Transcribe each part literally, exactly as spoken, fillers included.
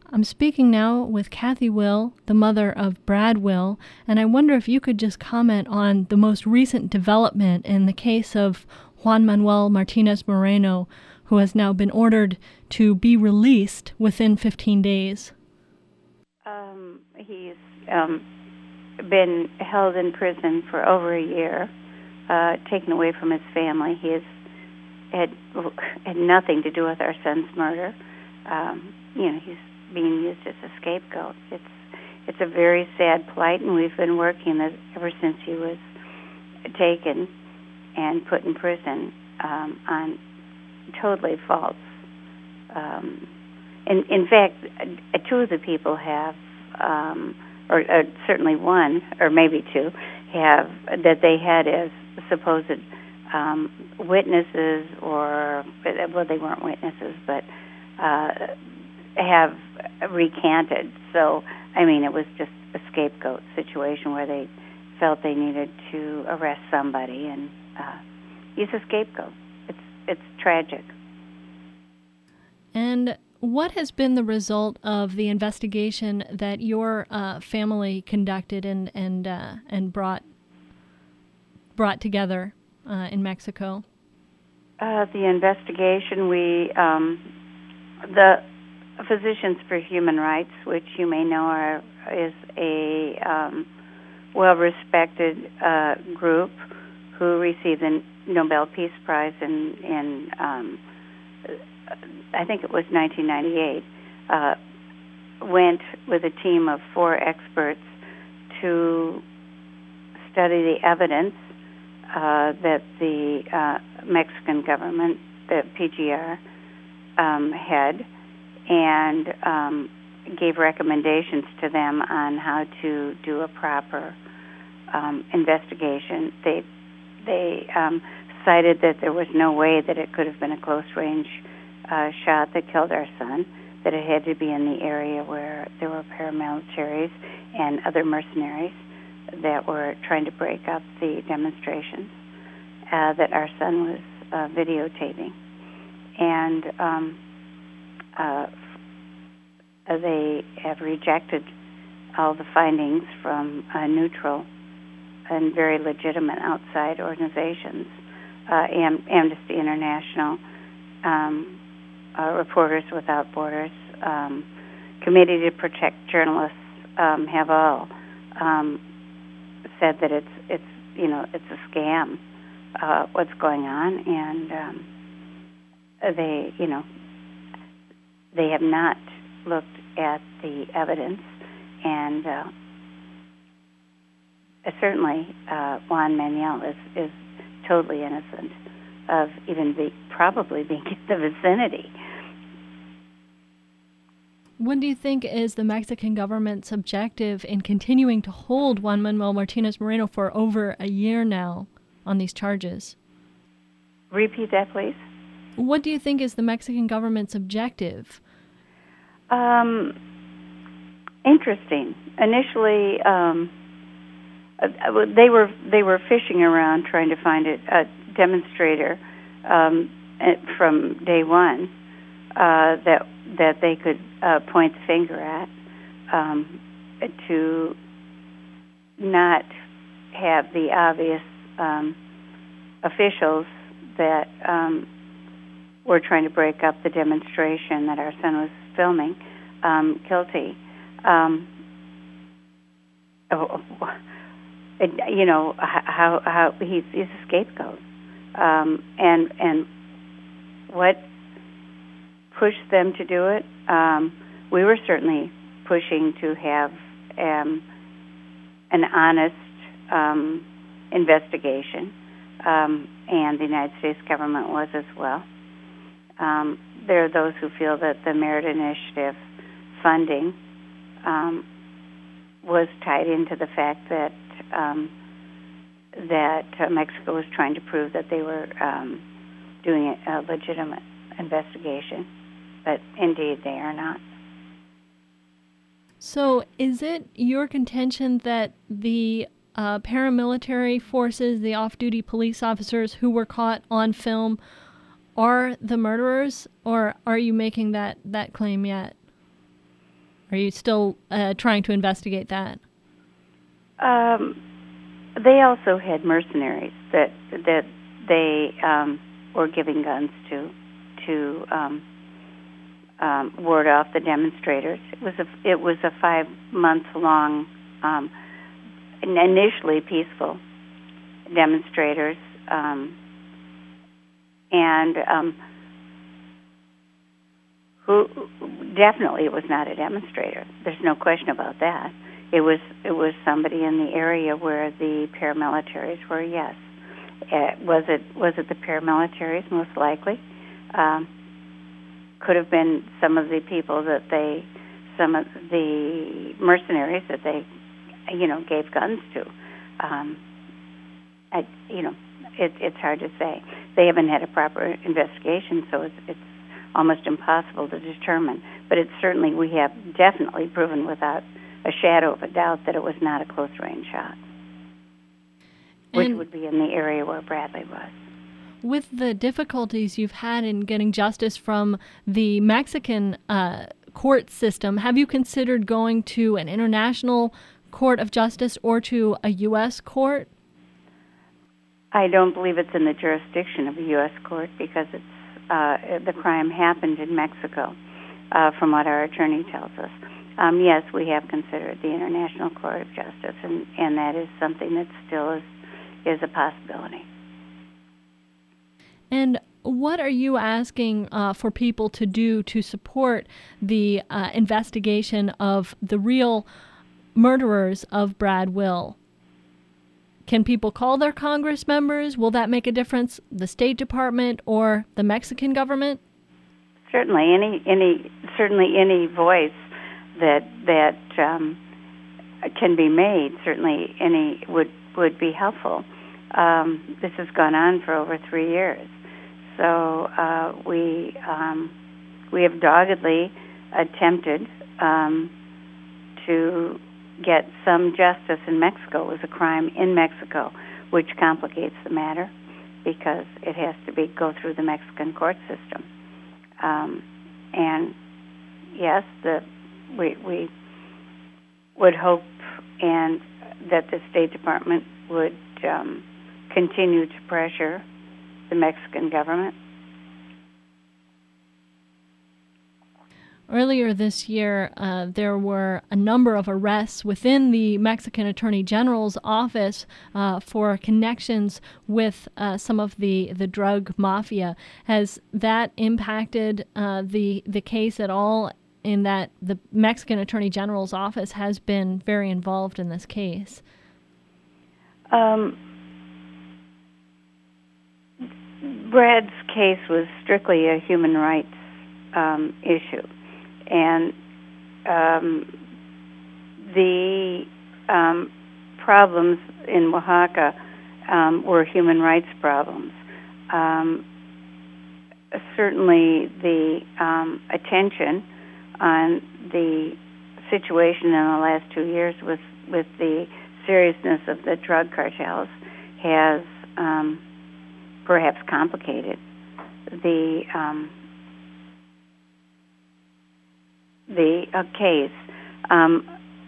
I'm speaking now with Kathy Will, the mother of Brad Will, and I wonder if you could just comment on the most recent development in the case of Juan Manuel Martinez Moreno, who has now been ordered to be released within fifteen days. Um, he's um, been held in prison for over a year, uh, taken away from his family. He has had, had nothing to do with our son's murder. Um, you know, he's being used as a scapegoat. It's it's a very sad plight, and we've been working this ever since he was taken and put in prison um, on totally false. Um, in in fact, uh, two of the people have, um, or uh, certainly one, or maybe two, have that they had as supposed um, witnesses, or well, they weren't witnesses, but uh, have recanted. So, I mean, it was just a scapegoat situation where they felt they needed to arrest somebody, and uh, he's a scapegoat. It's it's tragic. And what has been the result of the investigation that your uh, family conducted and and uh, and brought brought together uh, in Mexico? Uh, the investigation, we um, the Physicians for Human Rights, which you may know are is a um, well-respected uh, group who received the Nobel Peace Prize in in um, I think it was nineteen ninety-eight, uh, went with a team of four experts to study the evidence uh, that the uh, Mexican government, the P G R, um, had, and um, gave recommendations to them on how to do a proper um, investigation. They they um, cited that there was no way that it could have been a close-range uh, shot that killed our son, that it had to be in the area where there were paramilitaries and other mercenaries that were trying to break up the demonstrations uh, that our son was uh, videotaping. And um, uh, they have rejected all the findings from uh, neutral and very legitimate outside organizations, uh, Am- Amnesty International, um, uh, Reporters Without Borders, um, Committee to Protect Journalists, um, have all um, said that it's it's you know it's a scam, uh, what's going on, and um, they you know they have not looked at the evidence, and uh, certainly uh, Juan Manuel is, is totally innocent of even be, probably being in the vicinity. What do you think is the Mexican government's objective in continuing to hold Juan Manuel Martinez Moreno for over a year now on these charges? Repeat that, please. What do you think is the Mexican government's objective? Um, interesting. Initially, um, uh, they were they were fishing around trying to find a, a demonstrator um, from day one uh, that that they could uh, point the finger at, um, to not have the obvious um, officials that um, were trying to break up the demonstration that our son was filming um, guilty. Um, oh, it, you know how how he's, he's a scapegoat, um, and and what pushed them to do it? Um, we were certainly pushing to have um, an honest um, investigation, um, and the United States government was as well. Um, there are those who feel that the Merit Initiative funding um, was tied into the fact that um, that uh, Mexico was trying to prove that they were um, doing a legitimate investigation, but indeed they are not. So is it your contention that the uh, paramilitary forces, the off-duty police officers who were caught on film are the murderers, or are you making that, that claim yet? Are you still uh, trying to investigate that? Um, they also had mercenaries that that they um, were giving guns to to um, um, ward off the demonstrators. It was a it was a five month long, um, initially peaceful demonstrators, um, and um, who definitely it was not a demonstrator. There's no question about that. It was it was somebody in the area where the paramilitaries were. Yes, uh, was it was it the paramilitaries? Most likely, um, could have been some of the people that they, some of the mercenaries that they, you know, gave guns to. Um, I, you know, it, it's hard to say. They haven't had a proper investigation, so it's it's almost impossible to determine. But it's certainly we have definitely proven without a shadow of a doubt that it was not a close-range shot, which and would be in the area where Bradley was. With the difficulties you've had in getting justice from the Mexican uh, court system, have you considered going to an international court of justice or to a U S court? I don't believe it's in the jurisdiction of a U S court because it's uh, the crime happened in Mexico, uh, from what our attorney tells us. Um, yes, we have considered the International Court of Justice, and, and that is something that still is is a possibility. And what are you asking uh, for people to do to support the uh, investigation of the real murderers of Brad Will? Can people call their Congress members? Will that make a difference? The State Department or the Mexican government? Certainly, any any certainly any voice that that um, can be made. Certainly, any would would be helpful. Um, this has gone on for over three years, so uh, we um, we have doggedly attempted um, to get some justice in Mexico. It was a crime in Mexico, which complicates the matter because it has to be go through the Mexican court system. Um, and yes, the we we would hope and that the State Department would um, continue to pressure the Mexican government. Earlier this year, uh, there were a number of arrests within the Mexican Attorney General's office uh, for connections with uh, some of the, the drug mafia. Has that impacted uh, the the case at all, in that the Mexican Attorney General's office has been very involved in this case? Um, Brad's case was strictly a human rights um, issue. And um, the um, problems in Oaxaca um, were human rights problems. Um, certainly, the um, attention on the situation in the last two years with, with the seriousness of the drug cartels has um, perhaps complicated the um, the uh, case. Um,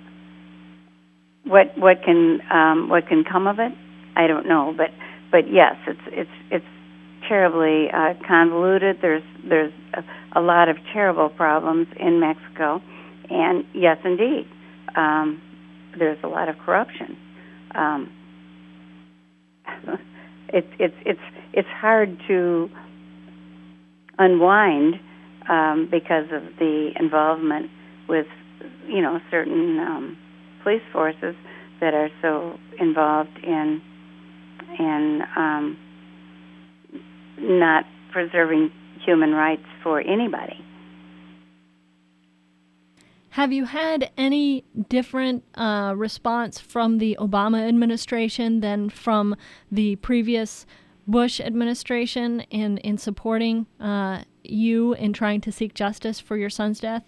what what can um, what can come of it? I don't know, but but yes, it's it's it's terribly uh, convoluted. There's there's a, a lot of terrible problems in Mexico, and yes, indeed, um, there's a lot of corruption. Um, it's it's it's it's hard to unwind. Um, because of the involvement with, you know, certain um, police forces that are so involved in in um, not preserving human rights for anybody. Have you had any different uh, response from the Obama administration than from the previous Bush administration in, in supporting uh, you in trying to seek justice for your son's death?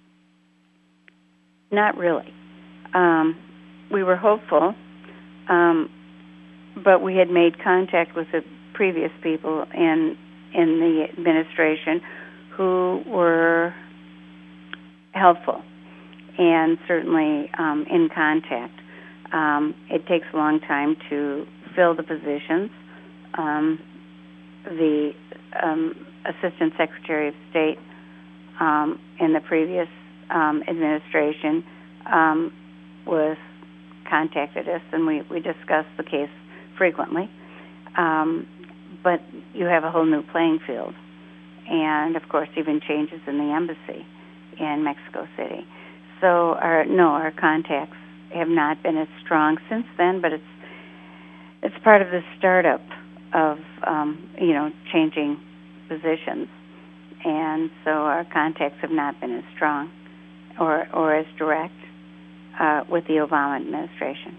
Not really. Um, we were hopeful, um, but we had made contact with the previous people in in the administration who were helpful, and certainly um, in contact. Um, it takes a long time to fill the positions. Um, the um, Assistant Secretary of State um, in the previous um, administration um, was contacted us, and we, we discussed the case frequently. Um, but you have a whole new playing field, and of course, even changes in the embassy in Mexico City. So, our no, our contacts have not been as strong since then, but it's it's part of the startup of um, you know changing positions, and so our contacts have not been as strong or or as direct uh, with the Obama administration.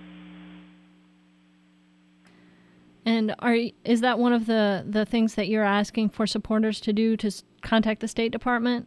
And are is that one of the, the things that you're asking for supporters to do, to s- contact the State Department?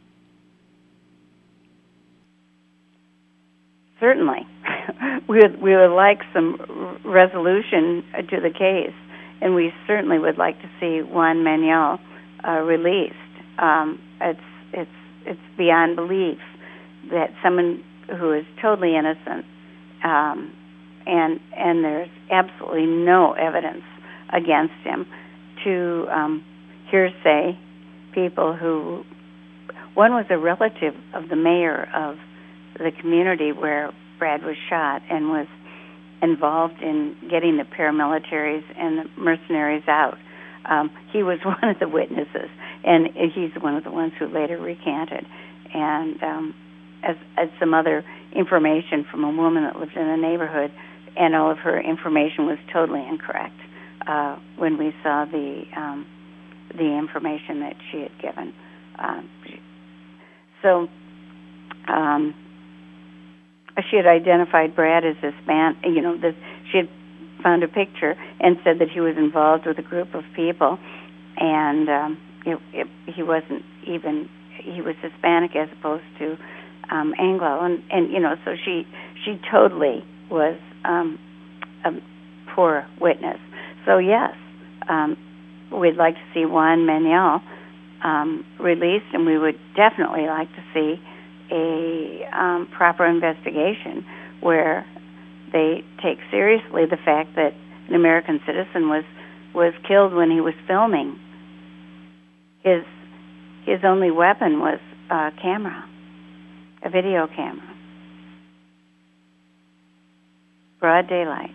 Certainly. we, would, we would like some r- resolution to the case, and we certainly would like to see Juan Manuel uh, released. Um, it's, it's, it's beyond belief that someone who is totally innocent um, and and there's absolutely no evidence against him, to um, hearsay people who, one was a relative of the mayor of the community where Brad was shot and was involved in getting the paramilitaries and the mercenaries out. Um, he was one of the witnesses, and he's one of the ones who later recanted. And um, as, as some other information from a woman that lived in the neighborhood, and all of her information was totally incorrect uh, when we saw the um, the information that she had given. Um, so um, she had identified Brad as this man. You know, this, she had found a picture and said that he was involved with a group of people, and um, it, it, he wasn't even. He was Hispanic as opposed to um, Anglo, and and you know, so she she totally was um, a poor witness. So yes, um, we'd like to see Juan Manuel um, released, and we would definitely like to see a um, proper investigation where they take seriously the fact that an American citizen was was killed when he was filming. His his only weapon was a camera, a video camera. Broad daylight.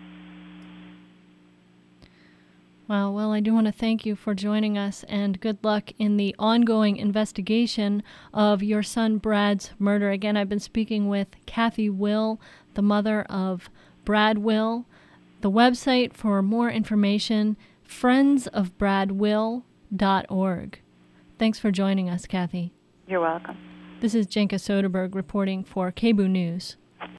Well, well, I do want to thank you for joining us, and good luck in the ongoing investigation of your son Brad's murder. Again, I've been speaking with Kathy Will, the mother of Brad Will. The website for more information, friends of brad will dot org. Thanks for joining us, Kathy. You're welcome. This is Jenka Soderberg reporting for K B O O News.